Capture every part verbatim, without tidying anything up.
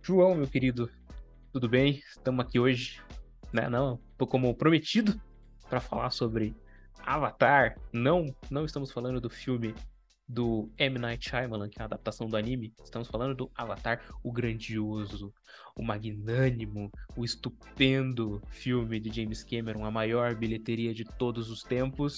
João, meu querido, tudo bem? Estamos aqui hoje, né? Não, tô como prometido para falar sobre Avatar. Não, não estamos falando do filme do M. Night Shyamalan, que é a adaptação do anime. Estamos falando do Avatar, o grandioso, o magnânimo, o estupendo filme de James Cameron, a maior bilheteria de todos os tempos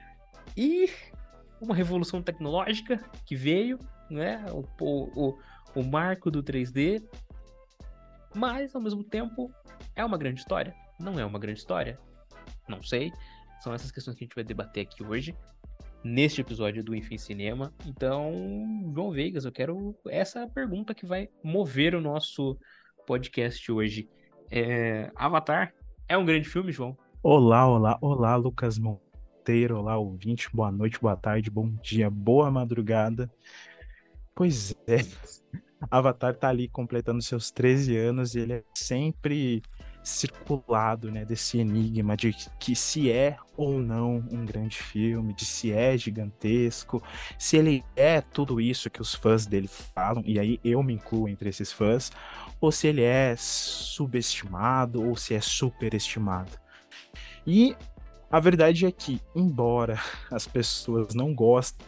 e uma revolução tecnológica que veio, né? O, o, o, o marco do três D. Mas, ao mesmo tempo, é uma grande história? Não é uma grande história? Não sei. São essas questões que a gente vai debater aqui hoje, neste episódio do Enfim Cinema. Então, João Vegas, eu quero essa pergunta que vai mover o nosso podcast hoje. É... Avatar é um grande filme, João? Olá, olá, olá, Lucas Monteiro, olá, ouvinte, boa noite, boa tarde, bom dia, boa madrugada. Pois é, Avatar tá ali completando seus treze anos e ele é sempre circulado, né, desse enigma de que se é ou não um grande filme, de se é gigantesco, se ele é tudo isso que os fãs dele falam, e aí eu me incluo entre esses fãs, ou se ele é subestimado ou se é superestimado. E a verdade é que, embora as pessoas não gostem,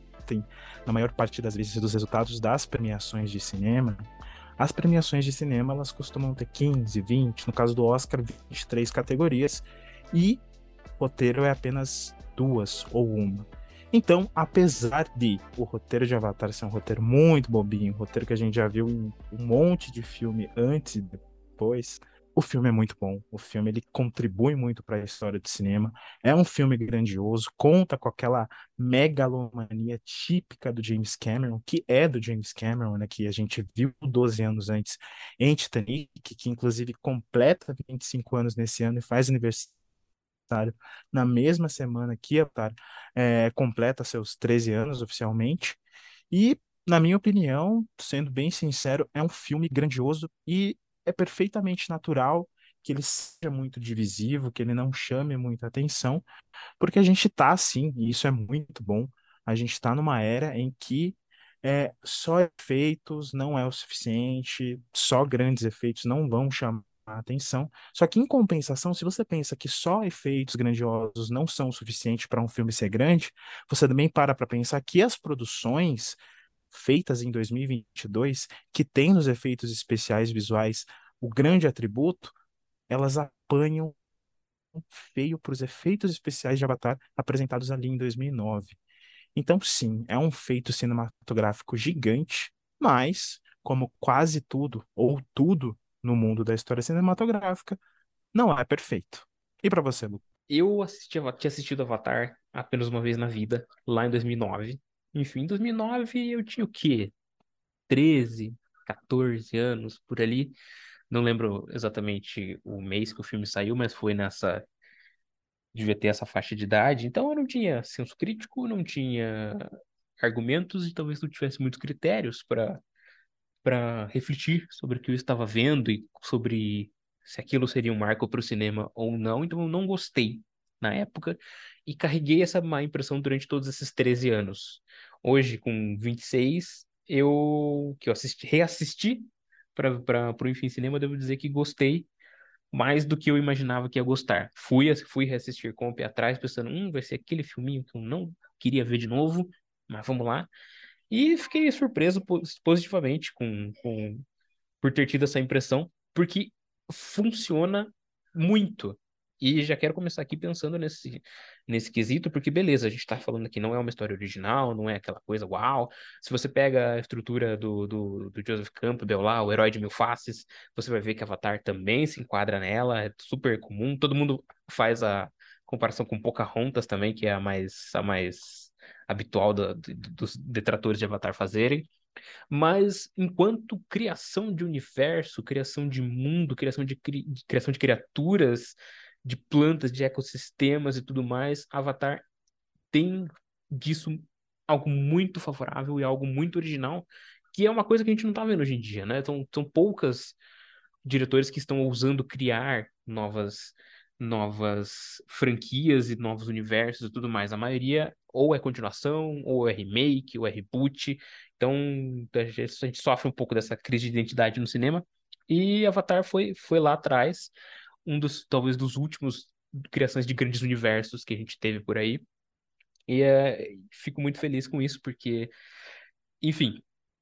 na maior parte das vezes, dos resultados das premiações de cinema, as premiações de cinema elas costumam ter quinze, vinte, no caso do Oscar, vinte e três categorias, e roteiro é apenas duas ou uma. Então, apesar de o roteiro de Avatar ser um roteiro muito bobinho, um roteiro que a gente já viu em um monte de filme antes e depois, o filme é muito bom. O filme ele contribui muito para a história do cinema. É um filme grandioso, conta com aquela megalomania típica do James Cameron, que é do James Cameron, né, que a gente viu doze anos antes em Titanic, que inclusive completa vinte e cinco anos nesse ano e faz aniversário na mesma semana que Avatar é, completa seus treze anos oficialmente. E, na minha opinião, sendo bem sincero, é um filme grandioso e é perfeitamente natural que ele seja muito divisivo, que ele não chame muita atenção, porque a gente está assim, e isso é muito bom. A gente está numa era em que é, só efeitos não é o suficiente, só grandes efeitos não vão chamar a atenção. Só que, em compensação, se você pensa que só efeitos grandiosos não são o suficiente para um filme ser grande, você também para para pensar que as produções feitas em dois mil e vinte e dois, que têm nos efeitos especiais visuais o grande atributo, elas apanham feio para os efeitos especiais de Avatar apresentados ali em dois mil e nove. Então, sim, é um feito cinematográfico gigante, mas, como quase tudo, ou tudo no mundo da história cinematográfica, não é perfeito. E para você, Lu? Eu assisti, Ava- tinha assistido Avatar apenas uma vez na vida, lá em dois mil e nove. Enfim, em dois mil e nove eu tinha o quê? treze, quatorze anos, por ali. Não lembro exatamente o mês que o filme saiu, mas foi nessa. Devia ter essa faixa de idade. Então eu não tinha senso crítico, não tinha argumentos e talvez não tivesse muitos critérios para para refletir sobre o que eu estava vendo e sobre se aquilo seria um marco para o cinema ou não. Então eu não gostei na época e carreguei essa má impressão durante todos esses treze anos. Hoje, com vinte e seis, eu que eu assisti, reassisti para para o Enfim Cinema, devo dizer que gostei mais do que eu imaginava que ia gostar. Fui, fui reassistir com o pé atrás, pensando, hum, vai ser aquele filminho que eu não queria ver de novo, mas vamos lá. E fiquei surpreso pos- positivamente com, com, por ter tido essa impressão, porque funciona muito. E já quero começar aqui pensando nesse, nesse quesito, porque beleza, a gente tá falando aqui, não é uma história original, não é aquela coisa uau. Se você pega a estrutura do, do, do Joseph Campbell lá, o Herói de Mil Faces, você vai ver que Avatar também se enquadra nela, é super comum. Todo mundo faz a comparação com Pocahontas também, que é a mais, a mais habitual da- do- dos detratores de Avatar fazerem. Mas enquanto criação de universo, criação de mundo, criação de, cri- de- criação de criaturas, de plantas, de ecossistemas e tudo mais, Avatar tem disso algo muito favorável e algo muito original, que é uma coisa que a gente não tá vendo hoje em dia, né? São, são poucas diretores que estão ousando criar novas novas franquias e novos universos e tudo mais. A maioria ou é continuação, ou é remake, ou é reboot. Então, a gente, a gente sofre um pouco dessa crise de identidade no cinema. E Avatar foi, foi lá atrás, um dos, talvez, dos últimos criações de grandes universos que a gente teve por aí. E é, fico muito feliz com isso, porque, enfim,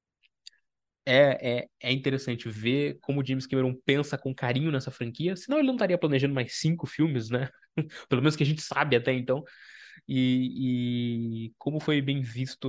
é, é, é interessante ver como o James Cameron pensa com carinho nessa franquia. Senão ele não estaria planejando mais cinco filmes, né? Pelo menos que a gente sabe até então. E, e como foi bem visto,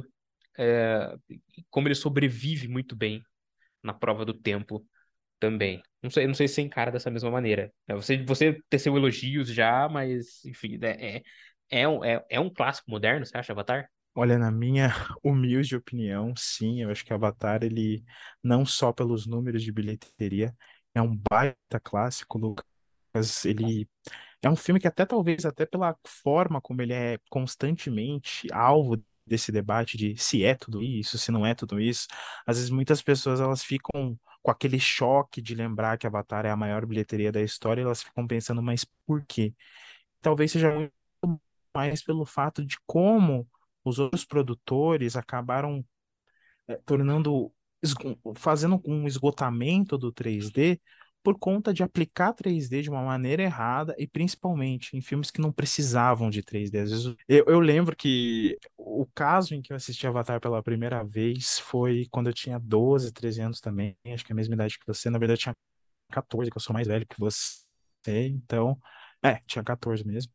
é, como ele sobrevive muito bem na prova do tempo também. Não sei, não sei se você encara dessa mesma maneira. É, Você, você teceu elogios já, mas, enfim, é, é, é um, é, é um clássico moderno, você acha, Avatar? Olha, na minha humilde opinião, sim, eu acho que Avatar, ele, não só pelos números de bilheteria, é um baita clássico, Lucas. Ele é um filme que até talvez, até pela forma como ele é constantemente alvo desse debate de se é tudo isso, se não é tudo isso, às vezes muitas pessoas elas ficam com aquele choque de lembrar que Avatar é a maior bilheteria da história, e elas ficam pensando, mas por quê? Talvez seja muito mais pelo fato de como os outros produtores acabaram eh, tornando, esgo- fazendo um esgotamento do três D por conta de aplicar três D de uma maneira errada e principalmente em filmes que não precisavam de três D. Às vezes, eu, eu lembro que o caso em que eu assisti Avatar pela primeira vez foi quando eu tinha doze, treze anos também, acho que é a mesma idade que você, na verdade eu tinha catorze, que eu sou mais velho que você, então, é, tinha catorze mesmo.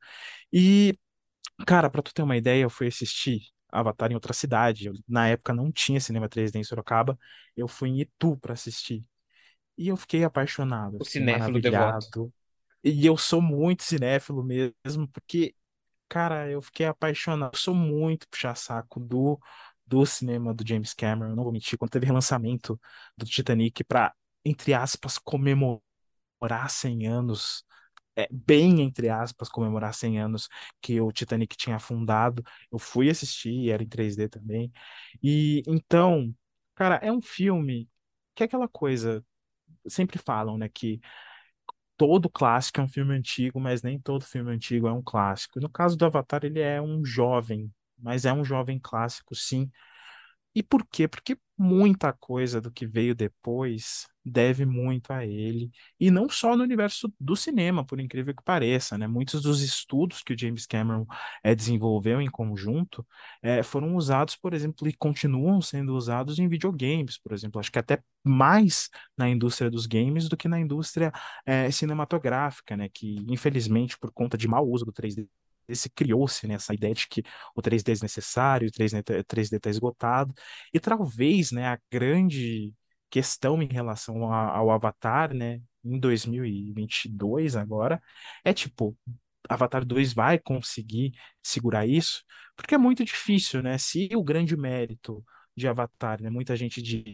E cara, pra tu ter uma ideia, eu fui assistir Avatar em outra cidade. Eu, na época não tinha cinema três D em Sorocaba. Eu fui em Itu pra assistir. E eu fiquei apaixonado, eu O fiquei cinéfilo devoto. maravilhado. E eu sou muito cinéfilo mesmo, porque, cara, eu fiquei apaixonado. Eu sou muito puxa-saco do, do cinema do James Cameron. Não vou mentir, quando teve relançamento do Titanic pra, entre aspas, comemorar cem anos, é, bem entre aspas, comemorar cem anos que o Titanic tinha afundado. Eu fui assistir, era em três D também. E então, cara, é um filme que é aquela coisa, sempre falam, né, que todo clássico é um filme antigo, mas nem todo filme antigo é um clássico. No caso do Avatar, ele é um jovem, mas é um jovem clássico, sim. E por quê? Porque muita coisa do que veio depois deve muito a ele, e não só no universo do cinema, por incrível que pareça, né? Muitos dos estudos que o James Cameron eh, desenvolveu em conjunto eh, foram usados, por exemplo, e continuam sendo usados em videogames, por exemplo. Acho que até mais na indústria dos games do que na indústria eh, cinematográfica, né? Que, infelizmente, por conta de mau uso do três D, se criou-se, né, essa ideia de que o três D é desnecessário, o três D está esgotado, e talvez, né, a grande questão em relação a- ao Avatar, né, em dois mil e vinte e dois agora, é tipo, Avatar dois vai conseguir segurar isso? Porque é muito difícil, né? Se o grande mérito de Avatar, né, muita gente diz,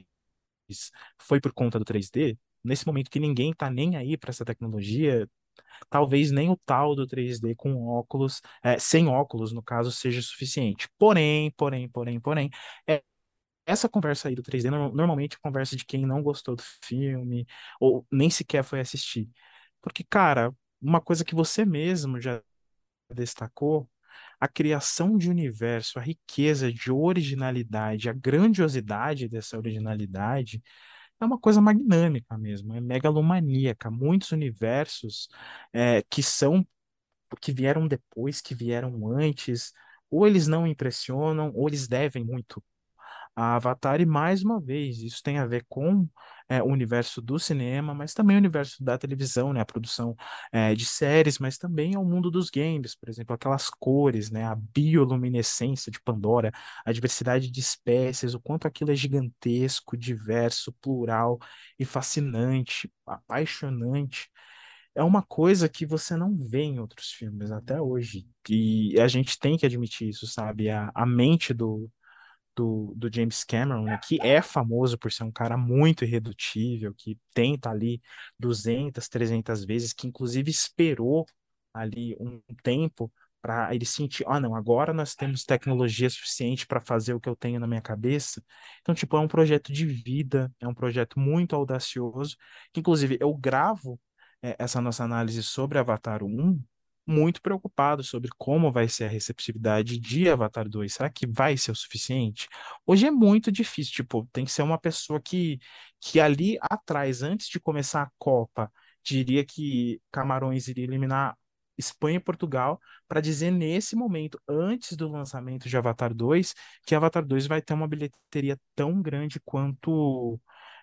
foi por conta do três D, nesse momento que ninguém tá nem aí para essa tecnologia, talvez nem o tal do três D com óculos, é, sem óculos, no caso, seja suficiente. Porém, porém, porém, porém, é, essa conversa aí do três D no- normalmente é conversa de quem não gostou do filme ou nem sequer foi assistir. Porque, cara, uma coisa que você mesmo já destacou, a criação de universo, a riqueza de originalidade, a grandiosidade dessa originalidade é uma coisa magnâmica mesmo, é megalomaníaca. Muitos universos é, que são, que vieram depois, que vieram antes, ou eles não impressionam, ou eles devem muito a Avatar, e mais uma vez, isso tem a ver com é, o universo do cinema, mas também o universo da televisão, né? A produção é, de séries, mas também ao mundo dos games, por exemplo, aquelas cores, né? A bioluminescência de Pandora, a diversidade de espécies, o quanto aquilo é gigantesco, diverso, plural e fascinante, apaixonante. É uma coisa que você não vê em outros filmes até hoje. E a gente tem que admitir isso, sabe? A, a mente do, do, do James Cameron, né, que é famoso por ser um cara muito irredutível, que tenta ali duzentas, trezentas vezes, que inclusive esperou ali um tempo para ele sentir, ah, não, agora nós temos tecnologia suficiente para fazer o que eu tenho na minha cabeça. Então, tipo, é um projeto de vida, é um projeto muito audacioso, que inclusive eu gravo é, essa nossa análise sobre Avatar um muito preocupado sobre como vai ser a receptividade de Avatar dois. Será que vai ser o suficiente? Hoje é muito difícil, tipo, tem que ser uma pessoa que, que ali atrás, antes de começar a Copa, diria que Camarões iria eliminar Espanha e Portugal, para dizer nesse momento, antes do lançamento de Avatar dois, que Avatar dois vai ter uma bilheteria tão grande quanto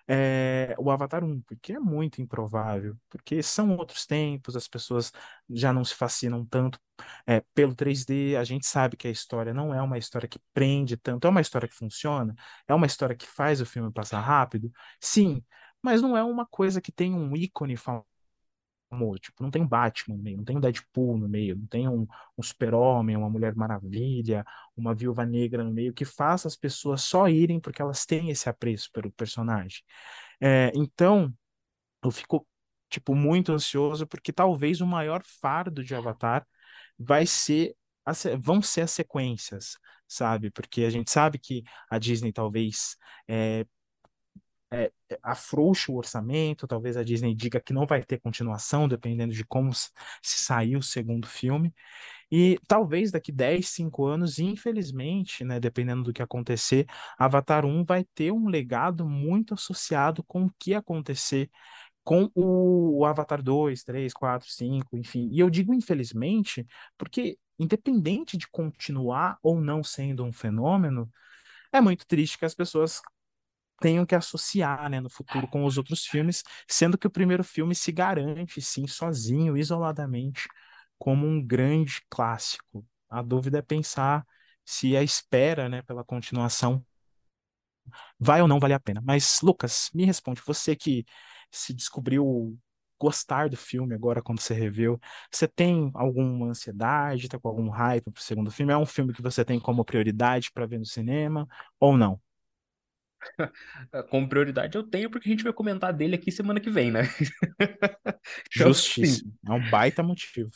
é, o Avatar um, porque é muito improvável, porque são outros tempos, as pessoas já não se fascinam tanto é, pelo três D, a gente sabe que a história não é uma história que prende tanto, é uma história que funciona, é uma história que faz o filme passar rápido, sim, mas não é uma coisa que tem um ícone famoso, tipo, não tem um Batman no meio, não tem um Deadpool no meio, não tem um, um Super-Homem, uma Mulher Maravilha, uma Viúva Negra no meio, que faça as pessoas só irem porque elas têm esse apreço pelo personagem. É, então, eu fico, tipo, muito ansioso porque talvez o maior fardo de Avatar vai ser, as se- vão ser as sequências, sabe? Porque a gente sabe que a Disney talvez é, é, afrouxe o orçamento, talvez a Disney diga que não vai ter continuação, dependendo de como s- se sair o segundo filme. E talvez daqui dez cinco anos, infelizmente, né, dependendo do que acontecer, Avatar um vai ter um legado muito associado com o que acontecer com o, o Avatar dois, três, quatro, cinco, enfim. E eu digo infelizmente, porque independente de continuar ou não sendo um fenômeno, é muito triste que as pessoas tenham que associar, né, no futuro com os outros filmes, sendo que o primeiro filme se garante, sim, sozinho, isoladamente, como um grande clássico. A dúvida é pensar se a espera, né, pela continuação vai ou não valer a pena. Mas, Lucas, me responde, você que se descobriu gostar do filme agora quando você reviu, você tem alguma ansiedade, tá com algum hype pro segundo filme? É um filme que você tem como prioridade para ver no cinema ou não? Como prioridade eu tenho, porque a gente vai comentar dele aqui semana que vem, né? Então, sim. Justíssimo. É um baita motivo.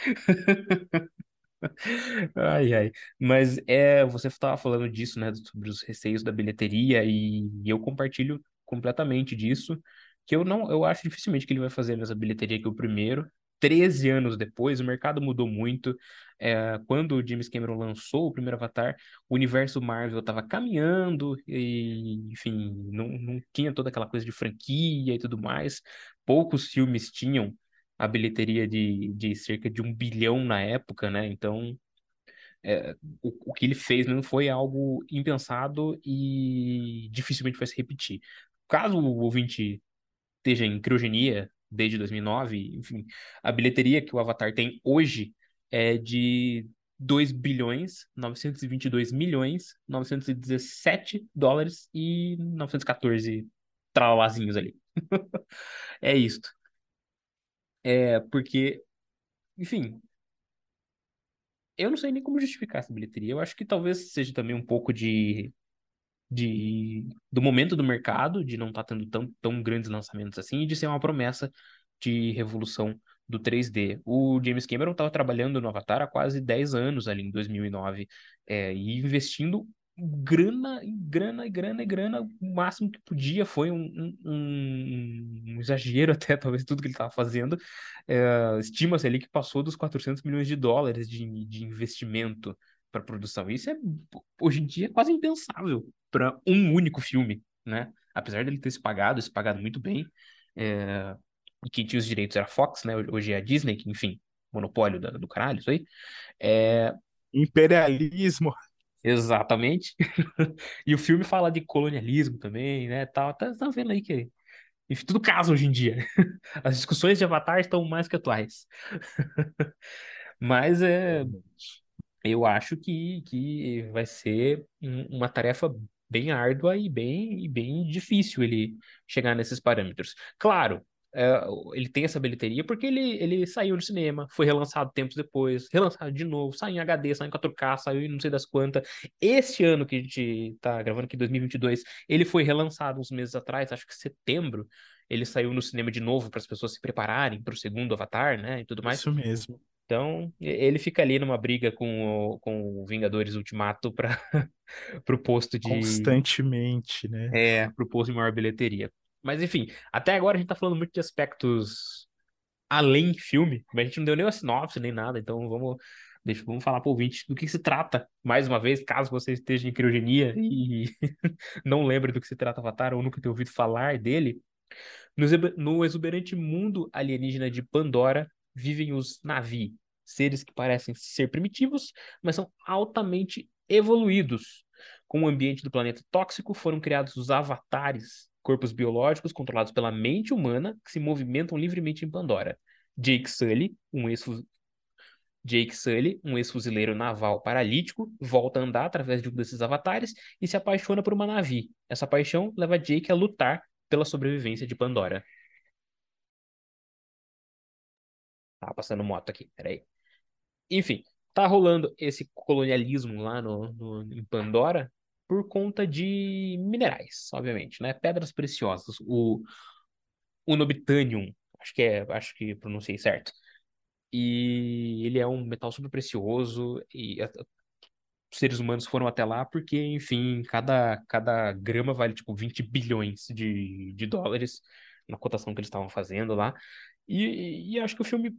Ai, ai. Mas é, você estava falando disso, né? Sobre os receios da bilheteria, e eu compartilho completamente disso. Que eu não, eu acho dificilmente que ele vai fazer nessa bilheteria que o primeiro. Treze anos depois, o mercado mudou muito. É, quando o James Cameron lançou o primeiro Avatar, o universo Marvel estava caminhando, e, enfim, não, não tinha toda aquela coisa de franquia e tudo mais. Poucos filmes tinham a bilheteria de, de cerca de um bilhão na época, né? Então, é, o, o que ele fez não foi algo impensado e dificilmente vai se repetir. Caso o ouvinte esteja em criogenia desde dois mil e nove, enfim, a bilheteria que o Avatar tem hoje é de dois bilhões, novecentos e vinte e dois milhões, novecentos e dezessete dólares e novecentos e quatorze tralazinhos ali. É isto. É porque, enfim, eu não sei nem como justificar essa bilheteria. Eu acho que talvez seja também um pouco de de, do momento do mercado, de não estar tendo tão, tão grandes lançamentos assim, e de ser uma promessa de revolução do três D. O James Cameron estava trabalhando no Avatar há quase dez anos, ali em dois mil e nove, é, e investindo grana, e grana, e grana, e grana, o máximo que podia. Foi um, um, um- um exagero até, talvez, tudo que ele estava fazendo. É, estima-se ali que passou dos quatrocentos milhões de dólares de, de investimento para produção. Isso é, hoje em dia, quase impensável para um único filme, né? Apesar dele ter se pagado, se pagado muito bem, é, e quem tinha os direitos era a Fox, né? Hoje é a Disney, que, enfim, monopólio da- do caralho, isso aí. É, Imperialismo. exatamente. E o filme fala de colonialismo também, né? Tal. Tá, tá vendo aí que, enfim, tudo casa hoje em dia. As discussões de Avatar estão mais que atuais. Mas é, eu acho que, que vai ser um- uma tarefa bem árdua e bem, e bem difícil ele chegar nesses parâmetros. Claro, é, ele tem essa bilheteria porque ele, ele saiu no cinema, foi relançado tempos depois, relançado de novo, saiu em H D, saiu em quatro K, saiu em não sei das quantas. Este ano que a gente tá gravando aqui, dois mil e vinte e dois, ele foi relançado uns meses atrás, acho que setembro. Ele saiu no cinema de novo para as pessoas se prepararem para o segundo Avatar, né, e tudo mais. Isso mesmo. Então, e- ele fica ali numa briga com o, com o Vingadores Ultimato para pro posto de Constantemente, né? é, pro posto de maior bilheteria. Mas enfim, até agora a gente tá falando muito de aspectos além filme, mas a gente não deu nem uma sinopse nem nada, então vamos, deixa, vamos falar pro ouvinte do que se trata, mais uma vez, caso você esteja em criogenia e não lembre do que se trata Avatar ou nunca tenha ouvido falar dele. No, exuber- no exuberante mundo alienígena de Pandora vivem os Na'vi, seres que parecem ser primitivos, mas são altamente evoluídos. Com o ambiente do planeta tóxico, foram criados os avatares, corpos biológicos controlados pela mente humana que se movimentam livremente em Pandora. Jake Sully, um ex Jake Sully, um ex-fuzileiro naval paralítico, volta a andar através de um desses avatares e se apaixona por uma Na'vi. Essa paixão leva Jake a lutar pela sobrevivência de Pandora. Tá passando moto aqui, peraí. Enfim, tá rolando esse colonialismo lá no, no- em Pandora por conta de minerais, obviamente, né? Pedras preciosas. O Unobtainium, acho que é, acho que pronunciei certo. E ele é um metal super precioso e a- os seres humanos foram até lá porque, enfim, cada, cada grama vale tipo vinte bilhões de, de dólares na cotação que eles estavam fazendo lá. E, e acho que o filme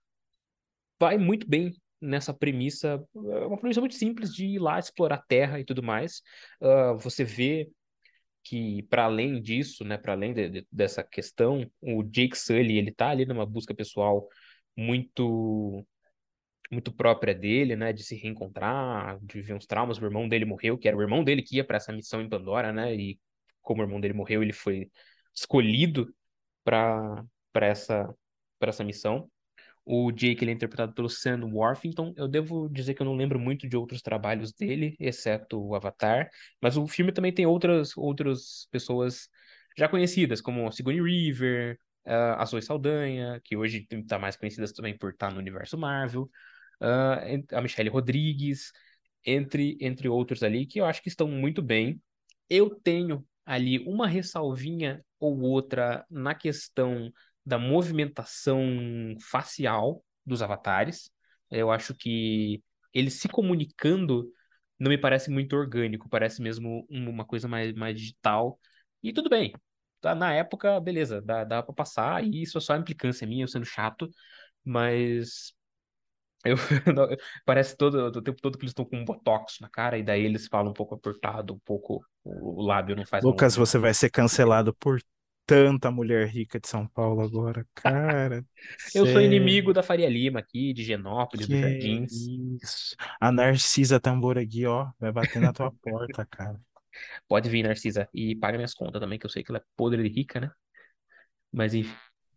vai muito bem nessa premissa, é uma premissa muito simples de ir lá explorar a terra e tudo mais. Ah, você vê que para além disso, né, para além de- de- dessa questão, o Jake Sully, ele tá ali numa busca pessoal muito muito própria dele, né, de se reencontrar, de viver uns traumas. O irmão dele morreu, que era o irmão dele que ia para essa missão em Pandora, né? E como o irmão dele morreu, ele foi escolhido para para essa para essa missão. O Jake, ele é interpretado pelo Sam Worthington. Eu devo dizer que eu não lembro muito de outros trabalhos dele, exceto o Avatar. Mas o filme também tem outras, outras pessoas já conhecidas, como a Sigourney Weaver, a Zoe Saldanha, que hoje está mais conhecidas também por estar no universo Marvel, ah, a Michelle Rodrigues, entre, entre outros ali, que eu acho que estão muito bem. Eu tenho ali uma ressalvinha ou outra na questão da movimentação facial dos avatares. Eu acho que eles se comunicando não me parece muito orgânico, parece mesmo um- uma coisa mais, mais digital. E tudo bem. Tá, na época, beleza, dá, dá pra passar, e isso é só implicância minha, eu sendo chato, mas eu, não- parece todo, o tempo todo que eles estão com um botox na cara, e daí eles falam um pouco apertado, um pouco, o, o lábio não faz uma Lucas, movimento. você vai ser cancelado por tanta mulher rica de São Paulo agora. Cara, Eu sou sério. inimigo da Faria Lima aqui, de Genópolis, dos Que Jardins. isso? A Narcisa Tamboragui, ó, vai bater na tua porta, cara. Pode vir, Narcisa, e paga minhas contas também, que eu sei que ela é podre de rica, né? Mas enfim.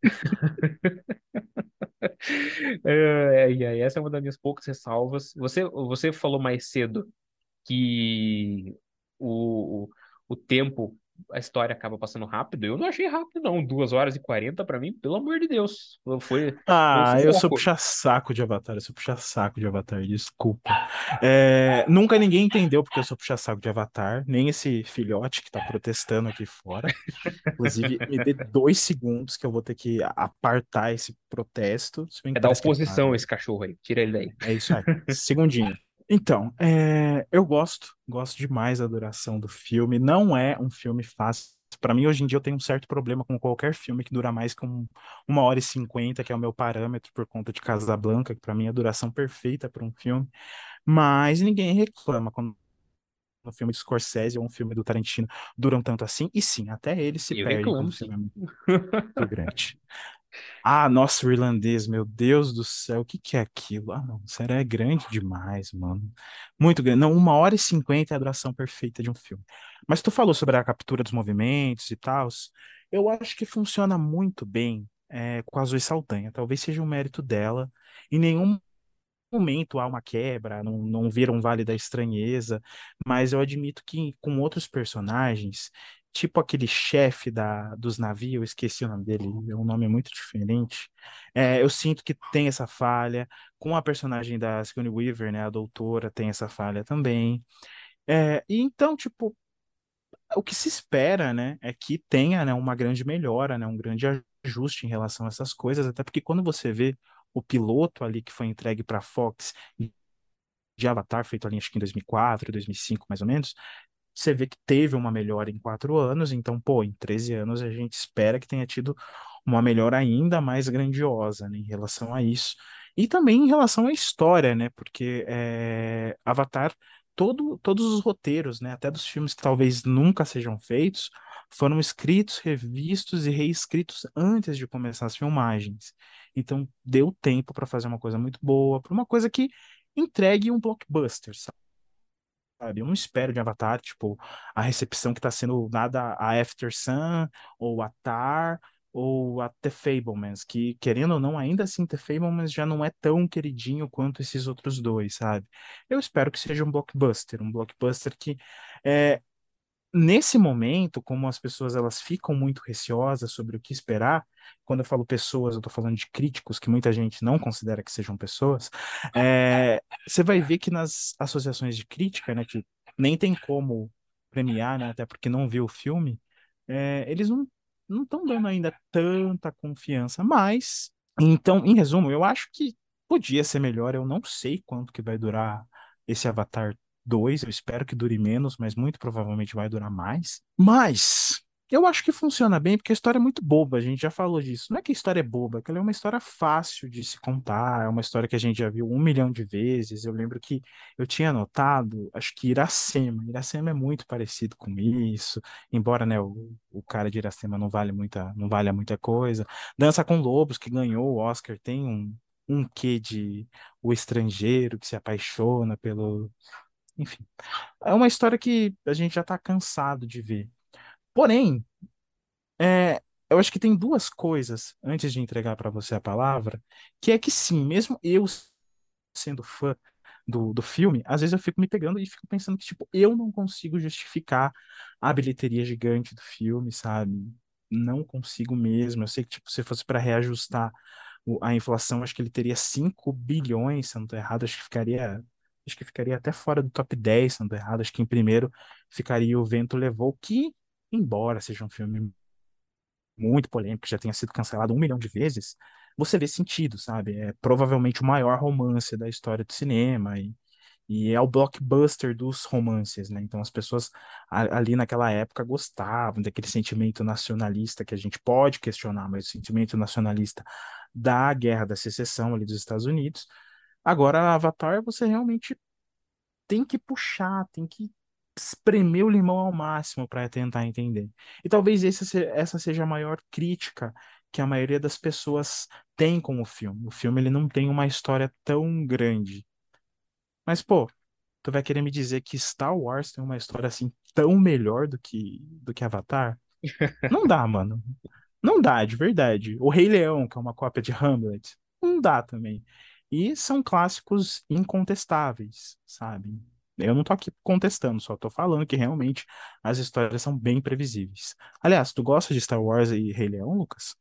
É, e aí, essa é uma das minhas poucas ressalvas. Você, você falou mais cedo que o, o, o tempo, a história acaba passando rápido. Eu não achei rápido, não. Duas horas e quarenta pra mim, pelo amor de Deus. Foi, foi um Ah, eu sou sufoco. puxa-saco de Avatar, eu sou puxa-saco de Avatar, desculpa. É, nunca ninguém entendeu porque eu sou puxa-saco de Avatar, nem esse filhote que tá protestando aqui fora. Inclusive, me dê dois segundos que eu vou ter que apartar esse protesto, se bem É que da parece que ele oposição parou. esse cachorro aí. Tira ele daí. É isso aí. Segundinho. Então, é, eu gosto, gosto demais da duração do filme. Não é um filme fácil. Para mim, hoje em dia, eu tenho um certo problema com qualquer filme que dura mais que um- uma hora e cinquenta, que é o meu parâmetro por conta de Casablanca, que para mim é a duração perfeita para um filme. Mas ninguém reclama quando um filme de Scorsese ou um filme do Tarantino duram tanto assim. E sim, até eles se Eu perdem quando reclamo, o filme sim. é muito grande. Ah, nossa, o irlandês, meu Deus do céu, o que que é aquilo? Ah, não, sério, é grande demais, mano. Muito grande. Não, uma hora e cinquenta é a duração perfeita de um filme. Mas tu falou sobre a captura dos movimentos e tal. Eu acho que funciona muito bem é, com a Zoe Saldanha. Talvez seja um mérito dela. Em nenhum momento há uma quebra, não, não vira um Vale da Estranheza, mas eu admito que com outros personagens, tipo aquele chefe da, dos navios, eu esqueci o nome dele, é um nome muito diferente, é, eu sinto que tem essa falha, com a personagem da Sigourney Weaver, né, a doutora, tem essa falha também, é, e então, tipo, o que se espera, né, é que tenha, né, uma grande melhora, né, um grande ajuste em relação a essas coisas, até porque quando você vê o piloto ali que foi entregue para a Fox de Avatar, feito ali acho que em dois mil e quatro, dois mil e cinco, mais ou menos, você vê que teve uma melhora em quatro anos, então, pô, em treze anos a gente espera que tenha tido uma melhora ainda mais grandiosa, né, em relação a isso. E também em relação à história, né? Porque é, Avatar, todo, todos os roteiros, né, até dos filmes que talvez nunca sejam feitos, foram escritos, revistos e reescritos antes de começar as filmagens. Então, deu tempo para fazer uma coisa muito boa, para uma coisa que entregue um blockbuster, sabe? Eu não espero de Avatar, tipo, a recepção que tá sendo dada a After Sun, ou a Tar, ou a The Fablemans, que, querendo ou não, ainda assim, The Fablemans já não é tão queridinho quanto esses outros dois, sabe? Eu espero que seja um blockbuster, um blockbuster que é, nesse momento, como as pessoas elas ficam muito receosas sobre o que esperar, quando eu falo pessoas, eu estou falando de críticos que muita gente não considera que sejam pessoas, é, você vai ver que nas associações de crítica, né, que nem tem como premiar, né, até porque não viu o filme, é, eles não não estão dando ainda tanta confiança, mas então, em resumo, eu acho que podia ser melhor. Eu não sei quanto que vai durar esse Avatar dois. Eu espero que dure menos, mas muito provavelmente vai durar mais. Mas eu acho que funciona bem porque a história é muito boba. A gente já falou disso. Não é que a história é boba, é que ela é uma história fácil de se contar. É uma história que a gente já viu um milhão de vezes. Eu lembro que eu tinha notado, acho que Iracema. Iracema é muito parecido com isso, embora, né, o, o cara de Iracema não vale muita, não vale muita coisa. Dança com Lobos, que ganhou o Oscar, tem um, um quê de o estrangeiro que se apaixona pelo. Enfim, é uma história que a gente já tá cansado de ver. Porém, é, eu acho que tem duas coisas, antes de entregar para você a palavra, que é que sim, mesmo eu sendo fã do, do filme, às vezes eu fico me pegando e fico pensando que, tipo, eu não consigo justificar a bilheteria gigante do filme, sabe? Não consigo mesmo. Eu sei que, tipo, se fosse para reajustar o- a inflação, acho que ele teria cinco bilhões, se eu não tô errado, acho que ficaria, acho que ficaria até fora do top dez, se eu não tô errado, acho que em primeiro ficaria O Vento Levou, que, embora seja um filme muito polêmico, que já tenha sido cancelado um milhão de vezes, você vê sentido, sabe? É provavelmente o maior romance da história do cinema e, e é o blockbuster dos romances, né? Então as pessoas a- ali naquela época gostavam daquele sentimento nacionalista que a gente pode questionar, mas o sentimento nacionalista da Guerra da Secessão ali dos Estados Unidos. Agora, Avatar, você realmente tem que puxar, tem que espremer o limão ao máximo para tentar entender. E talvez esse se- essa seja a maior crítica que a maioria das pessoas tem com o filme. O filme ele não tem uma história tão grande. Mas, pô, tu vai querer me dizer que Star Wars tem uma história assim tão melhor do que do que Avatar? Não dá, mano. Não dá, de verdade. O Rei Leão, que é uma cópia de Hamlet, não dá também. E são clássicos incontestáveis, sabe? Eu não tô aqui contestando, só tô falando que realmente as histórias são bem previsíveis. Aliás, tu gosta de Star Wars e Rei Leão, Lucas?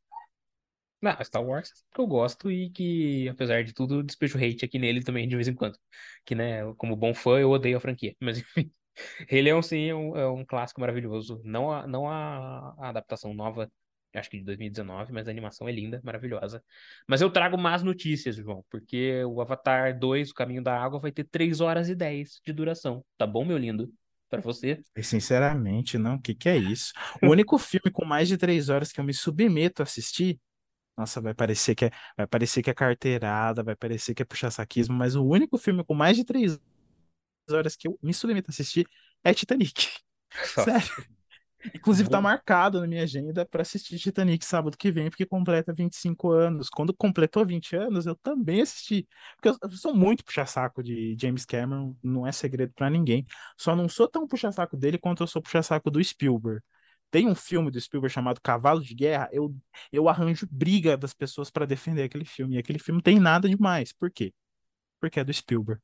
Não, Star Wars é que eu gosto e que, apesar de tudo, eu despejo hate aqui nele também de vez em quando. Que, né, como bom fã, eu odeio a franquia. Mas, enfim. Rei Leão, sim, é um, é um clássico maravilhoso. Não a, não a, a adaptação nova, acho que de dois mil e dezenove, mas a animação é linda, maravilhosa. Mas eu trago más notícias, João, porque o Avatar dois, O Caminho da Água, vai ter três horas e dez de duração. Tá bom, meu lindo? Para você? E, sinceramente, não, o que que é isso? O único filme com mais de três horas que eu me submeto a assistir, nossa, vai parecer que é, vai parecer que é carteirada, vai parecer que é puxa-saquismo, mas o único filme com mais de três horas que eu me submeto a assistir é Titanic. Sério. Nossa. Inclusive tá Vou- marcado na minha agenda para assistir Titanic sábado que vem, porque completa vinte e cinco anos. Quando completou vinte anos, eu também assisti. Porque eu, eu sou muito puxa-saco de James Cameron, não é segredo para ninguém. Só não sou tão puxa-saco dele quanto eu sou puxa-saco do Spielberg. Tem um filme do Spielberg chamado Cavalo de Guerra, eu, eu arranjo briga das pessoas para defender aquele filme. E aquele filme tem nada demais. Por quê? Porque é do Spielberg.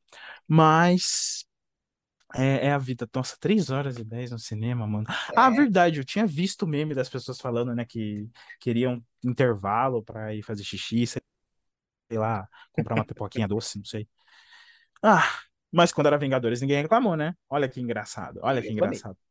Mas é, é a vida. Nossa, três horas e dez no cinema, mano. Ah, É, verdade, eu tinha visto o meme das pessoas falando, né, que queriam intervalo pra ir fazer xixi, sei lá, comprar uma pipoquinha doce, não sei. Ah, mas quando era Vingadores, ninguém reclamou, né? Olha que engraçado, olha eu que reclamei. engraçado.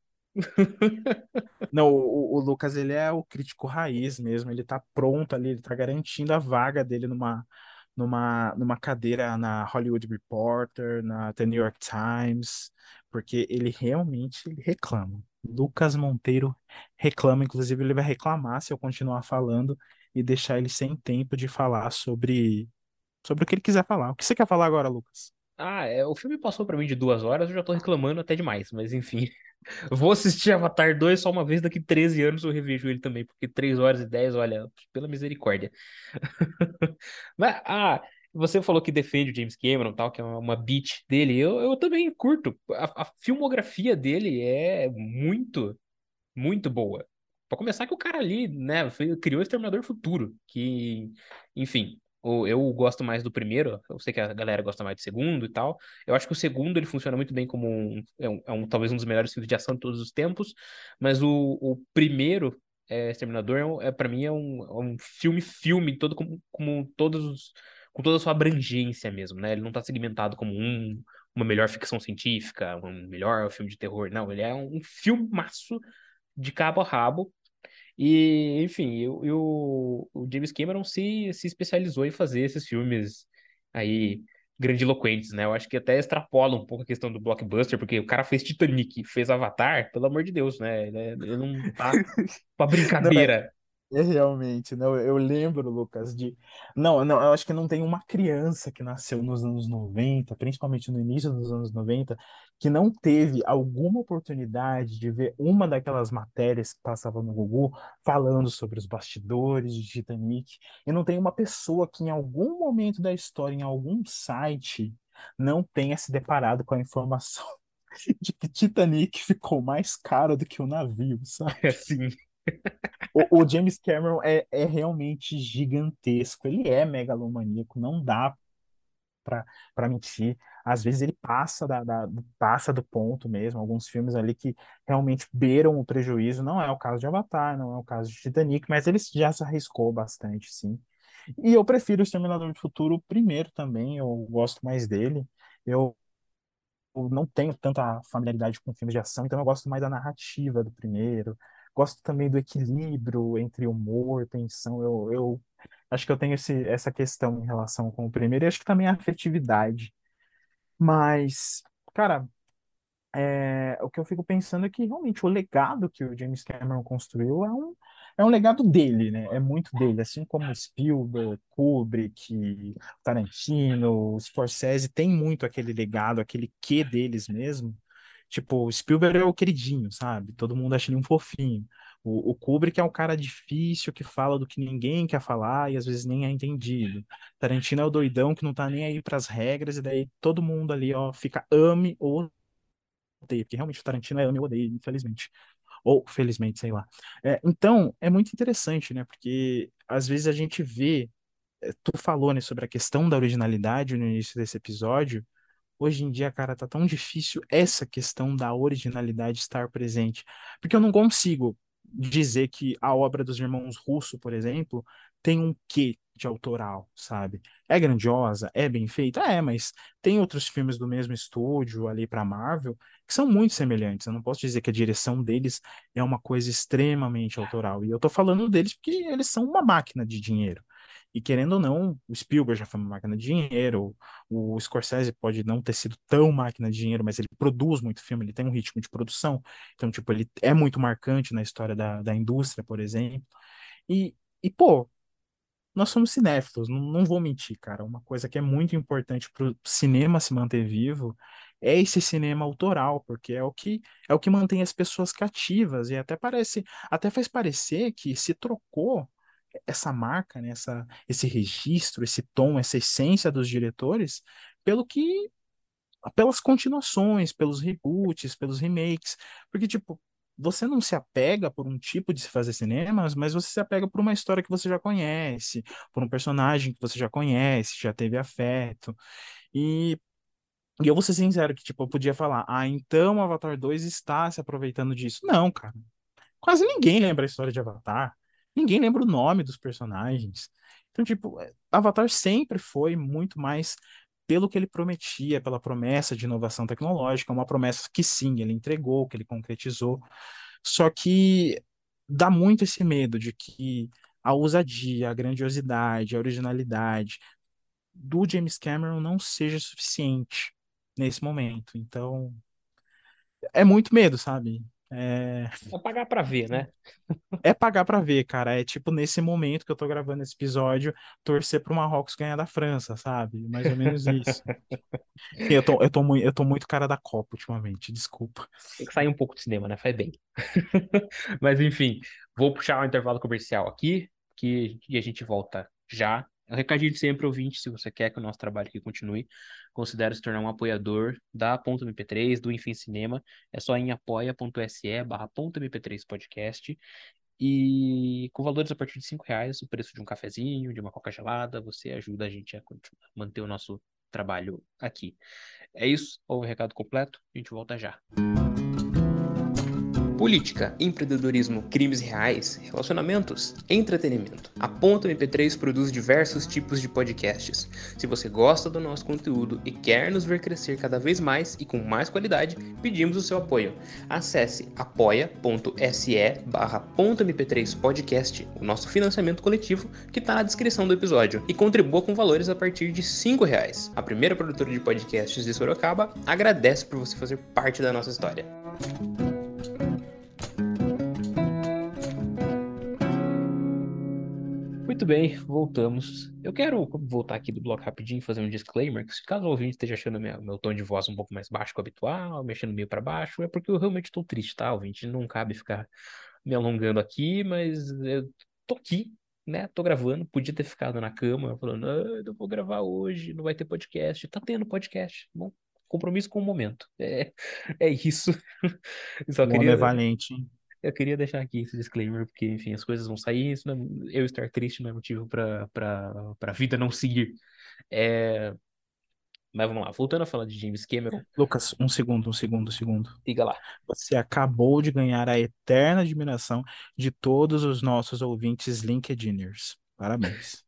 Não, o, o Lucas, ele é o crítico raiz mesmo, ele tá pronto ali, ele tá garantindo a vaga dele numa, numa, numa cadeira na Hollywood Reporter, na The New York Times, porque ele realmente ele reclama. Lucas Monteiro reclama, inclusive ele vai reclamar se eu continuar falando e deixar ele sem tempo de falar sobre, sobre o que ele quiser falar. O que você quer falar agora, Lucas? Ah, é, o filme passou pra mim de duas horas, eu já tô reclamando até demais, mas enfim. Vou assistir Avatar dois só uma vez, daqui treze anos eu revejo ele também, porque três horas e dez, olha, pela misericórdia. Mas, ah, você falou que defende o James Cameron, tal, que é uma, uma beat dele. Eu, eu também curto. A, a filmografia dele é muito muito boa. Pra começar que o cara ali, né, foi- criou o Exterminador Futuro, que, enfim, o- eu gosto mais do primeiro, eu sei que a galera gosta mais do segundo e tal. Eu acho que o segundo ele funciona muito bem como um, é um, é um- talvez um dos melhores filmes de ação de todos os tempos, mas o, o primeiro é, Exterminador é, um- é para mim é um, é um filme filme todo como, como todos os, com toda a sua abrangência mesmo, né? Ele não tá segmentado como um uma melhor ficção científica, um melhor filme de terror, não, ele é um filmaço de cabo a rabo. E, enfim, eu, eu- o James Cameron se, se especializou em fazer esses filmes aí grandiloquentes, né? Eu acho que até extrapola um pouco a questão do blockbuster, porque o cara fez Titanic, fez Avatar, pelo amor de Deus, né? Ele, é- ele não tá pra Não, brincadeira. é realmente, não, eu lembro, Lucas, de. Não, não, eu acho que não tem uma criança que nasceu nos anos noventa, principalmente no início dos anos noventa, que não teve alguma oportunidade de ver uma daquelas matérias que passavam no Google falando sobre os bastidores de Titanic. E não tem uma pessoa que em algum momento da história, em algum site, não tenha se deparado com a informação de que Titanic ficou mais caro do que o navio, sabe? Assim, O, o James Cameron é, é realmente gigantesco. Ele é megalomaníaco, não dá pra, pra mentir. Às vezes ele passa, da, da- passa do ponto mesmo. Alguns filmes ali que realmente beiram o prejuízo. Não é o caso de Avatar, não é o caso de Titanic, mas ele já se arriscou bastante, sim. E eu prefiro o Exterminador do Futuro primeiro também. Eu gosto mais dele. Eu eu não tenho tanta familiaridade com filmes de ação, então eu gosto mais da narrativa do primeiro. Gosto também do equilíbrio entre humor, tensão. Eu, eu acho que eu tenho esse, essa questão em relação com o primeiro, e acho que também a afetividade. Mas, cara, é, o que eu fico pensando é que realmente o legado que o James Cameron construiu é um, é um legado dele, né? É muito dele, assim como Spielberg, Kubrick, Tarantino, Scorsese tem muito aquele legado, aquele quê deles mesmo. Tipo, o Spielberg é o queridinho, sabe? Todo mundo acha ele um fofinho. O, o Kubrick é um cara difícil que fala do que ninguém quer falar e às vezes nem é entendido. Tarantino é o doidão que não tá nem aí pras regras e daí todo mundo ali, ó, fica ame ou odeia, porque realmente o Tarantino é ame ou odeia, infelizmente. Ou felizmente, sei lá. É, então, é muito interessante, né? Porque às vezes a gente vê, é, tu falou, né, sobre a questão da originalidade no início desse episódio. Hoje em dia, cara, tá tão difícil essa questão da originalidade estar presente. Porque eu não consigo dizer que a obra dos irmãos Russo, por exemplo, tem um quê de autoral, sabe? É grandiosa, é bem feita, é, mas tem outros filmes do mesmo estúdio ali para Marvel que são muito semelhantes. Eu não posso dizer que a direção deles é uma coisa extremamente autoral. E eu tô falando deles porque eles são uma máquina de dinheiro. E querendo ou não, o Spielberg já foi uma máquina de dinheiro, o Scorsese pode não ter sido tão máquina de dinheiro, mas ele produz muito filme, ele tem um ritmo de produção. Então, tipo, ele é muito marcante na história da, da indústria, por exemplo. E, e, pô, nós somos cinéfilos, não, não vou mentir, cara. Uma coisa que é muito importante para o cinema se manter vivo é esse cinema autoral, porque é o que é o que mantém as pessoas cativas e até parece, até faz parecer que se trocou essa marca, né, essa, esse registro, esse tom, essa essência dos diretores, pelo que pelas continuações, pelos reboots, pelos remakes, porque tipo, você não se apega por um tipo de se fazer cinemas, mas você se apega por uma história que você já conhece, por um personagem que você já conhece, já teve afeto. E, e eu vou ser sincero que tipo, eu podia falar: "Ah, então Avatar dois está se aproveitando disso". Não, cara. Quase ninguém lembra a história de Avatar. Ninguém lembra o nome dos personagens. Então, tipo, é, Avatar sempre foi muito mais pelo que ele prometia, pela promessa de inovação tecnológica, uma promessa que sim, ele entregou, que ele concretizou. Só que dá muito esse medo de que a ousadia, a grandiosidade, a originalidade do James Cameron não seja suficiente nesse momento. Então, é muito medo, sabe? É, É pagar pra ver, né? é pagar pra ver, cara. É tipo nesse momento que eu tô gravando esse episódio, torcer pro Marrocos ganhar da França, sabe? Mais ou menos isso. Sim, eu tô, eu tô, mui- eu tô muito cara da Copa ultimamente, desculpa. Tem que sair um pouco do cinema, né? Faz bem. Mas enfim, vou puxar um intervalo comercial aqui, que e a gente volta já. É um recadinho de sempre, ouvinte, se você quer que o nosso trabalho aqui continue, considere se tornar um apoiador da Ponto M P três, do Enfim Cinema. É só em apoia.se barra ponto M P três podcast. E com valores a partir de cinco reais, o preço de um cafezinho, de uma coca gelada, você ajuda a gente a continuar, manter o nosso trabalho aqui. É isso, o recado completo, a gente volta já. Política, empreendedorismo, crimes reais, relacionamentos, entretenimento. A Ponto M P três produz diversos tipos de podcasts. Se você gosta do nosso conteúdo e quer nos ver crescer cada vez mais e com mais qualidade, pedimos o seu apoio. Acesse apoia.se barra ponto M P três podcast, o nosso financiamento coletivo que está na descrição do episódio, e contribua com valores a partir de cinco reais. A primeira produtora de podcasts de Sorocaba agradece por você fazer parte da nossa história. Muito bem, voltamos. Eu quero voltar aqui do bloco rapidinho e fazer um disclaimer, que se caso o ouvinte esteja achando minha- meu tom de voz um pouco mais baixo que o habitual, mexendo meio para baixo, é porque eu realmente estou triste, tá, ouvinte? Não cabe ficar me alongando aqui, mas eu tô aqui, né? Tô gravando, podia ter ficado na cama falando, ah, eu não vou gravar hoje, não vai ter podcast. Tá tendo podcast, bom, compromisso com o momento. É, é isso. Eu só O homem é queria valente, hein? eu queria deixar aqui esse disclaimer, porque, enfim, as coisas vão sair, isso não é- eu estar triste não é motivo para para para a vida não seguir. É, mas vamos lá, voltando a falar de James Cameron, Lucas, um segundo, um segundo, um segundo. diga lá. Você acabou de ganhar a eterna admiração de todos os nossos ouvintes LinkedIners. Parabéns.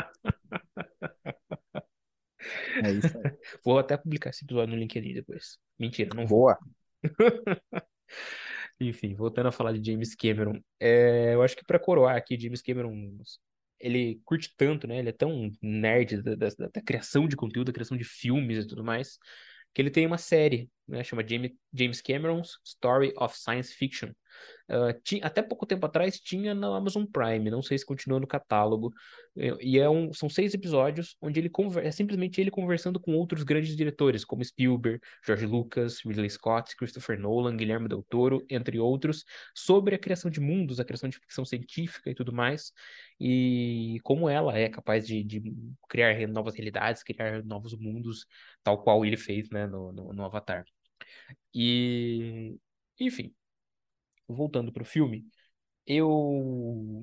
É isso aí. Vou até publicar esse episódio no LinkedIn depois. Mentira, não vou. Boa. Enfim, voltando a falar de James Cameron, é, eu acho que para coroar aqui, James Cameron, ele curte tanto, né? Ele é tão nerd da, da, da criação de conteúdo, da criação de filmes e tudo mais, que ele tem uma série, né? Chama James, James Cameron's Story of Science Fiction. Uh, ti- até pouco tempo atrás tinha na Amazon Prime, não sei se continua no catálogo. E e é um, são seis episódios onde ele conver, é simplesmente ele conversando com outros grandes diretores, como Spielberg, George Lucas, Ridley Scott, Christopher Nolan, Guilherme Del Toro, entre outros, sobre a criação de mundos, a criação de ficção científica e tudo mais, e como ela é capaz de, de criar re- novas realidades, criar novos mundos, tal qual ele fez, né, no, no, no Avatar. E, enfim, voltando pro filme. Eu.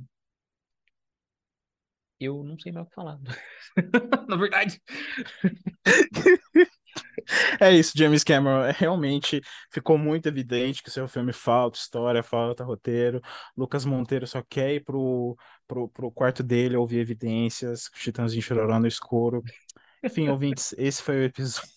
Eu não sei mais o que falar. Na verdade. É isso, James Cameron. É, realmente ficou muito evidente que o seu filme falta história, falta roteiro. Lucas Monteiro só quer ir pro, pro, pro quarto dele ouvir evidências, Chitãozinho Chororó no escuro. Enfim, ouvintes, esse foi o episódio.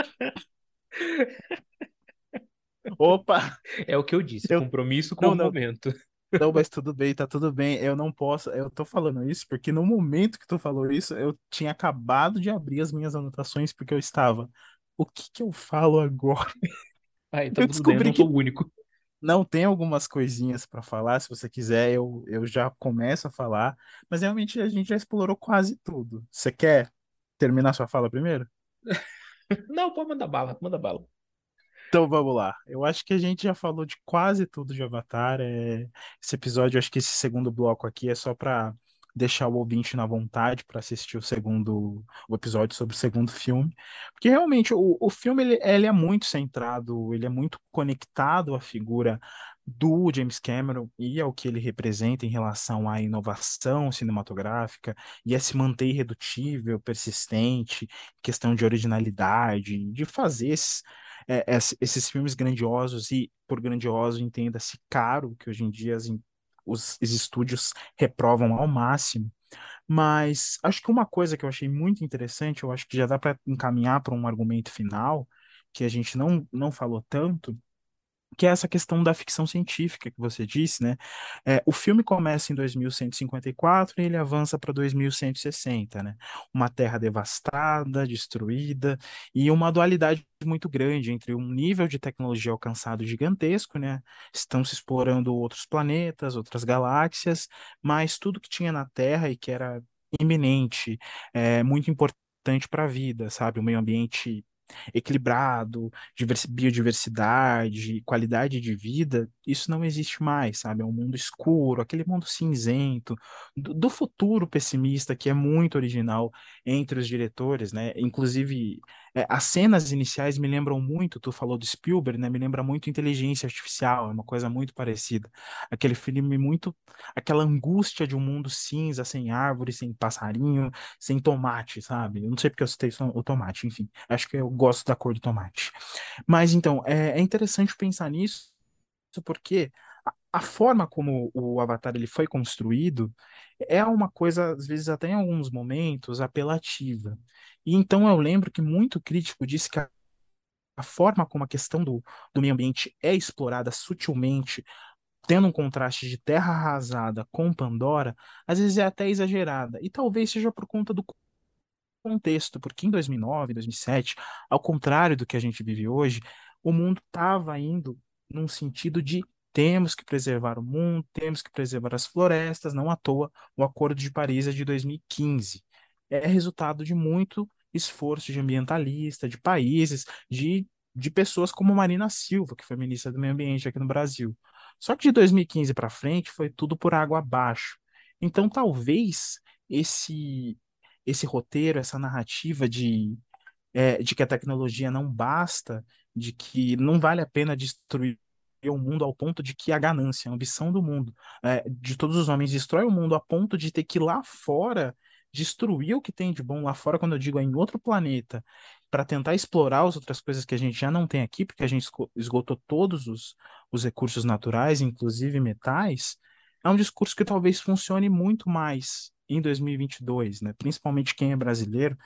Opa! É o que eu disse, Eu... compromisso com Não, o não, momento. não, mas tudo bem, tá tudo bem. Eu não posso. Eu tô falando isso porque no momento que tu falou isso, eu tinha acabado de abrir as minhas anotações porque eu estava. O que que eu falo agora? Aí tá Eu tudo bem, eu descobri não sou que o único. não tem algumas coisinhas para falar. Se você quiser, eu, eu já começo a falar. Mas realmente a gente já explorou quase tudo. Você quer terminar sua fala primeiro? Não, pode mandar bala, manda bala. Então vamos lá. Eu acho que a gente já falou de quase tudo de Avatar. É... Esse episódio, eu acho que esse segundo bloco aqui é só para deixar o ouvinte na vontade para assistir o segundo, o episódio sobre o segundo filme. Porque realmente o, o filme ele, ele é muito centrado, ele é muito conectado à figura do James Cameron e ao que ele representa em relação à inovação cinematográfica e a se manter irredutível, persistente, questão de originalidade, de fazer esse é, ess- esses filmes grandiosos, e por grandioso entenda-se caro, que hoje em dia as in- os, os estúdios reprovam ao máximo. Mas acho que uma coisa que eu achei muito interessante, eu acho que já dá para encaminhar para um argumento final, que a gente não, não falou tanto, que é essa questão da ficção científica que você disse, né? É, o filme começa em dois mil cento e cinquenta e quatro e ele avança para dois mil cento e sessenta, né? Uma terra devastada, destruída e uma dualidade muito grande entre um nível de tecnologia alcançado gigantesco, né? Estão se explorando outros planetas, outras galáxias, mas tudo que tinha na Terra e que era iminente, é muito importante para a vida, sabe? O meio ambiente equilibrado, diversi- biodiversidade, qualidade de vida, isso não existe mais, sabe? É um mundo escuro, aquele mundo cinzento, do, do futuro pessimista que é muito original entre os diretores, né? Inclusive, é, as cenas iniciais me lembram muito, tu falou do Spielberg, né? Me lembra muito Inteligência Artificial, é uma coisa muito parecida. Aquele filme muito, aquela angústia de um mundo cinza, sem árvores, sem passarinho, sem tomate, sabe? Eu não sei porque eu citei só o tomate, enfim. Acho que eu gosto da cor do tomate. Mas então, é, é interessante pensar nisso, porque a, a forma como o Avatar ele foi construído é uma coisa, às vezes, até em alguns momentos, apelativa. E então eu lembro que muito crítico disse que a, a forma como a questão do, do meio ambiente é explorada sutilmente, tendo um contraste de terra arrasada com Pandora, às vezes é até exagerada. E talvez seja por conta do contexto, porque em dois mil e nove, dois mil e sete, ao contrário do que a gente vive hoje, o mundo estava indo num sentido de temos que preservar o mundo, temos que preservar as florestas, não à toa o Acordo de Paris é de dois mil e quinze. É resultado de muito esforço de ambientalista, de países, de, de pessoas como Marina Silva, que foi ministra do Meio Ambiente aqui no Brasil. Só que de dois mil e quinze para frente foi tudo por água abaixo. Então, talvez esse esse roteiro, essa narrativa de, é, de que a tecnologia não basta, de que não vale a pena destruir o mundo ao ponto de que a ganância, a ambição do mundo, é, de todos os homens, destrói o mundo a ponto de ter que ir lá fora destruir o que tem de bom lá fora, quando eu digo é em outro planeta, para tentar explorar as outras coisas que a gente já não tem aqui, porque a gente esco- esgotou todos os, os recursos naturais, inclusive metais, é um discurso que talvez funcione muito mais em dois mil e vinte e dois, né? Principalmente quem é brasileiro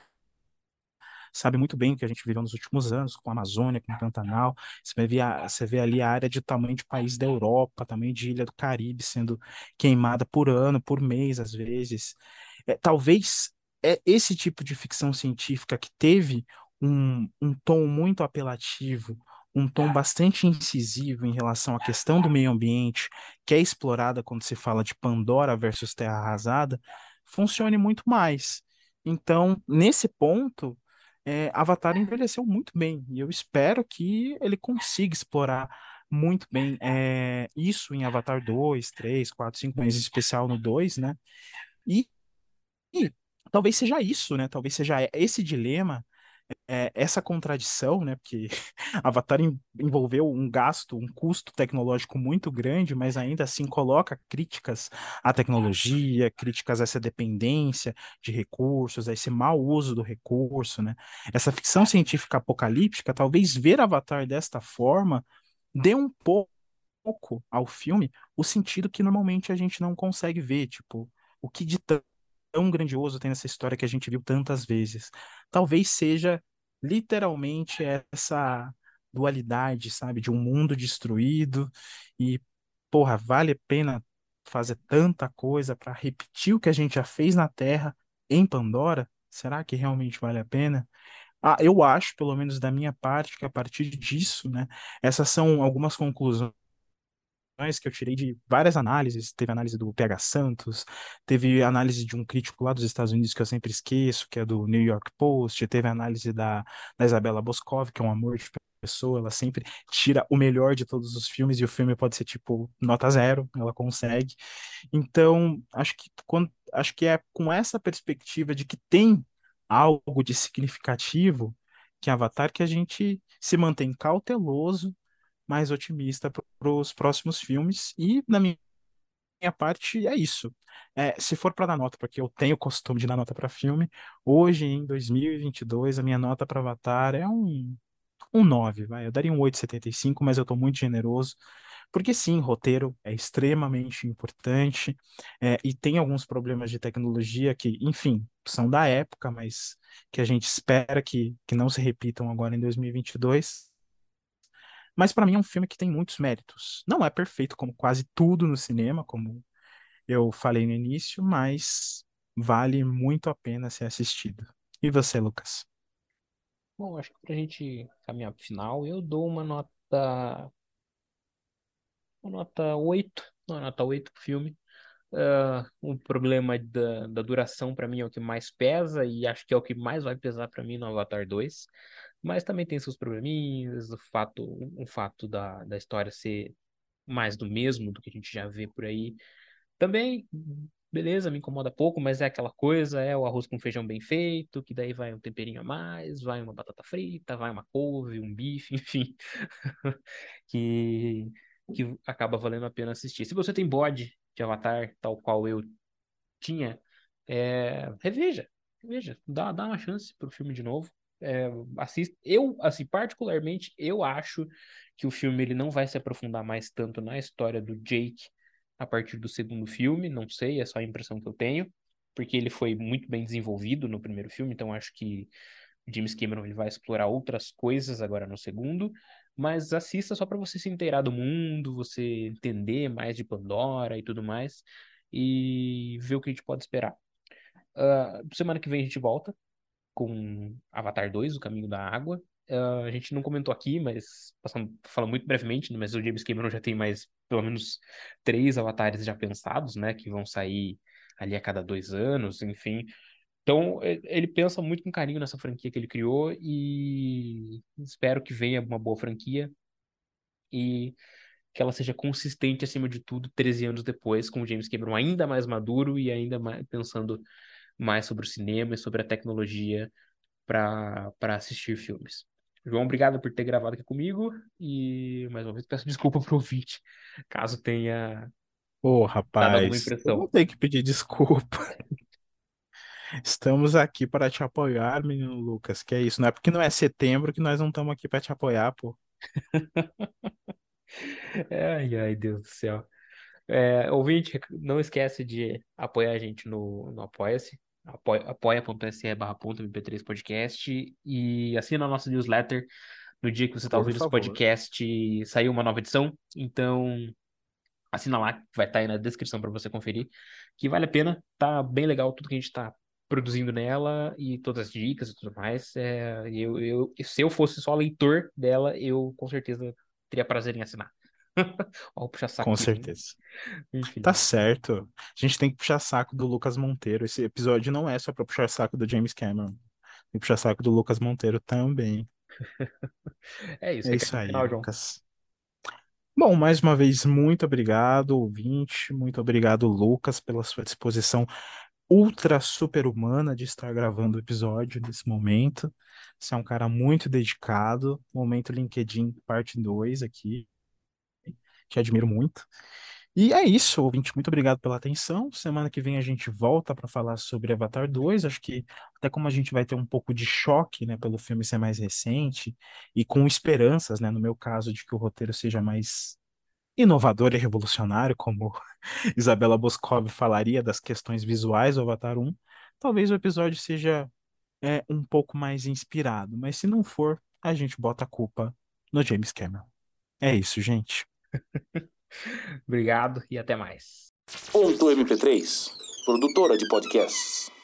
sabe muito bem o que a gente viveu nos últimos anos, com a Amazônia, com o Pantanal. Você vai ver, a- você vê ali a área de tamanho de país da Europa, tamanho de ilha do Caribe sendo queimada por ano, por mês, às vezes. É, talvez é esse tipo de ficção científica que teve um, um tom muito apelativo, um tom bastante incisivo em relação à questão do meio ambiente, que é explorada quando se fala de Pandora versus Terra Arrasada, funcione muito mais. Então, nesse ponto, é, Avatar envelheceu muito bem, e eu espero que ele consiga explorar muito bem é, isso em Avatar dois, três, quatro, cinco, mas em especial no dois, né? E, e talvez seja isso, né? Talvez seja esse dilema, é, essa contradição, né? Porque Avatar en- envolveu um gasto, um custo tecnológico muito grande, mas ainda assim coloca críticas à tecnologia, críticas a essa dependência de recursos, a esse mau uso do recurso, né? Essa ficção científica apocalíptica, talvez ver Avatar desta forma dê um pouco ao filme o sentido que normalmente a gente não consegue ver, tipo, o que de tão grandioso tem nessa história que a gente viu tantas vezes. Talvez seja literalmente essa dualidade, sabe, de um mundo destruído e, porra, vale a pena fazer tanta coisa para repetir o que a gente já fez na Terra em Pandora? Será que realmente vale a pena? Ah, eu acho, pelo menos da minha parte, que a partir disso, né, essas são algumas conclusões que eu tirei de várias análises. Teve análise do P H Santos, teve análise de um crítico lá dos Estados Unidos que eu sempre esqueço, que é do New York Post, teve análise da, da Isabela Boscov, que é um amor de pessoa, ela sempre tira o melhor de todos os filmes e o filme pode ser tipo nota zero, ela consegue. Então, acho que quando, acho que é com essa perspectiva de que tem algo de significativo que Avatar que a gente se mantém cauteloso mais otimista para os próximos filmes. E, na minha parte, é isso. É, se for para dar nota, porque eu tenho o costume de dar nota para filme, hoje, em dois mil e vinte e dois, a minha nota para Avatar é um, um nove, vai. Eu daria um oito vírgula setenta e cinco, mas eu estou muito generoso. Porque sim, roteiro é extremamente importante, é, e tem alguns problemas de tecnologia que, enfim, são da época, mas que a gente espera que, que não se repitam agora em dois mil e vinte e dois. Mas para mim é um filme que tem muitos méritos. Não é perfeito como quase tudo no cinema, como eu falei no início, mas vale muito a pena ser assistido. E você, Lucas? Bom, acho que pra gente caminhar pro final, eu dou uma nota, uma nota oito, uma nota oito pro filme. Ah, o problema da, da duração para mim é o que mais pesa e acho que é o que mais vai pesar para mim no Avatar dois. Mas também tem seus probleminhas, o fato, o fato da, da história ser mais do mesmo do que a gente já vê por aí. Também, beleza, me incomoda pouco, mas é aquela coisa, é o arroz com feijão bem feito, que daí vai um temperinho a mais, vai uma batata frita, vai uma couve, um bife, enfim, que, que acaba valendo a pena assistir. Se você tem bode de Avatar, tal qual eu tinha, é, reveja, reveja, dá, dá uma chance pro filme de novo. É, assista. Eu, assim, particularmente, eu acho que o filme ele não vai se aprofundar mais tanto na história do Jake a partir do segundo filme, não sei, é só a impressão que eu tenho, porque ele foi muito bem desenvolvido no primeiro filme, então acho que o James Cameron ele vai explorar outras coisas agora no segundo, mas assista só para você se inteirar do mundo, você entender mais de Pandora e tudo mais, e ver o que a gente pode esperar. Ah, semana que vem a gente volta com Avatar dois, O Caminho da Água. Ah, a gente não comentou aqui, mas passando, falando muito brevemente, né, mas o James Cameron já tem mais pelo menos três avatares já pensados, né, que vão sair ali a cada dois anos, enfim. Então, e- ele pensa muito com carinho nessa franquia que ele criou e espero que venha uma boa franquia e que ela seja consistente acima de tudo treze anos depois, com o James Cameron ainda mais maduro e ainda mais pensando mais sobre o cinema e sobre a tecnologia para para assistir filmes. João, obrigado por ter gravado aqui comigo e mais uma vez peço desculpa pro ouvinte, caso tenha Ô, dado alguma rapaz, eu não impressão. tenho que pedir desculpa. Estamos aqui para te apoiar, menino Lucas. Que é isso? Não é porque não é setembro que nós não estamos aqui para te apoiar, pô. Ai, ai, Deus do céu. É, ouvinte, não esquece de apoiar a gente no, no Apoia-se, apoia- apoia.se barra ponto M P três podcast e assina a nossa newsletter no dia que você está Por ouvindo esse favor. podcast, saiu uma nova edição, então assina lá, que vai estar aí na descrição para você conferir, que vale a pena, tá bem legal tudo que a gente está produzindo nela e todas as dicas e tudo mais. É, eu, eu, se eu fosse só leitor dela, eu com certeza teria prazer em assinar. Ó, o puxa-saco Com aqui, né? certeza. Tá Enfim. certo. A gente tem que puxar saco do Lucas Monteiro. Esse episódio não é só para puxar saco do James Cameron. Tem que puxar saco do Lucas Monteiro também. É isso, É isso recadinho aí, final, João. Lucas. Bom, mais uma vez, muito obrigado, ouvinte. Muito obrigado, Lucas, pela sua disposição ultra super-humana de estar gravando o episódio nesse momento. Você é um cara muito dedicado. Momento LinkedIn, parte dois aqui. Te admiro muito. E é isso, ouvinte. Muito obrigado pela atenção. Semana que vem a gente volta para falar sobre Avatar dois. Acho que até como a gente vai ter um pouco de choque, né, pelo filme ser mais recente e com esperanças, né, no meu caso, de que o roteiro seja mais inovador e revolucionário, como Isabela Boscov falaria das questões visuais do Avatar um, talvez o episódio seja é, um pouco mais inspirado. Mas se não for, a gente bota a culpa no James Cameron. É isso, gente. Obrigado e até mais. Ponto M P três, produtora de podcasts.